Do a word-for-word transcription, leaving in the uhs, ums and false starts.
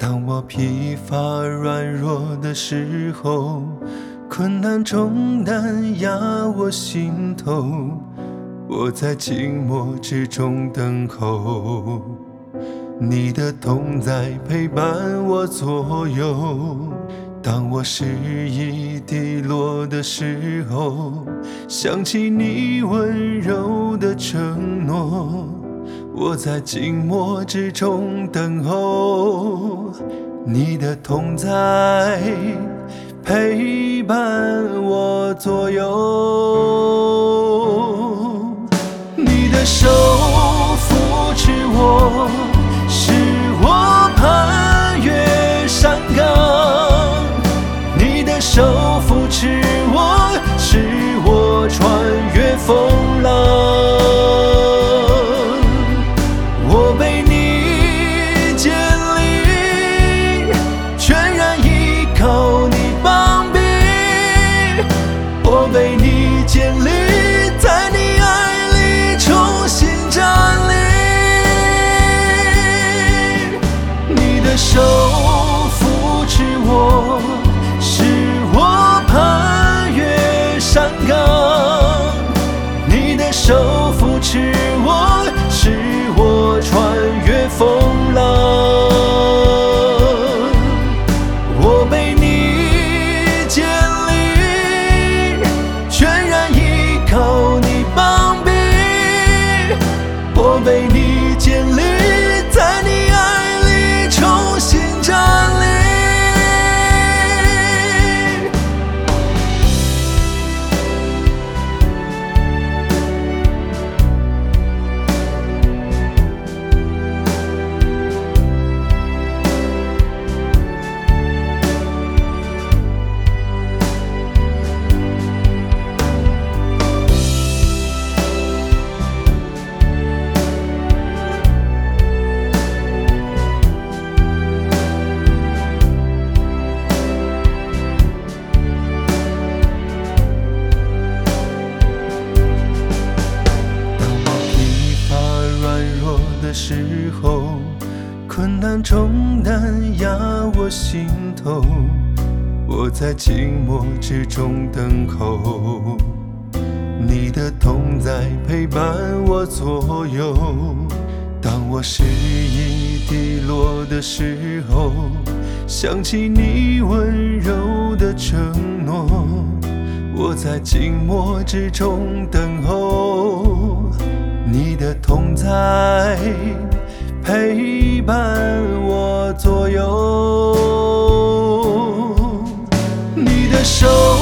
当我疲乏软弱的时候，困难重担压我心头，我在静默之中等候，你的同在陪伴我左右。当我失意低落的时候，想起你温柔的承诺，我在静默之中等候，你的同在陪伴我左右。你的手扶持我，使我攀越山岗，你的手扶持我，使我穿越风浪。我被你建立，全然依靠你膀臂。我被你建立，在你爱里重新站立。你的手扶持我，使我攀越山岗，你的手扶持我，使我穿越风浪。我被你建立，全然依靠你膀臂。我被你建立，在你爱里重新站立。时候，困难重担压我心头，我在静默之中等候，你的同在陪伴我左右。当我失意低落的时候，想起你温柔的承诺，我在静默之中等候，你的同在陪伴我左右。你的手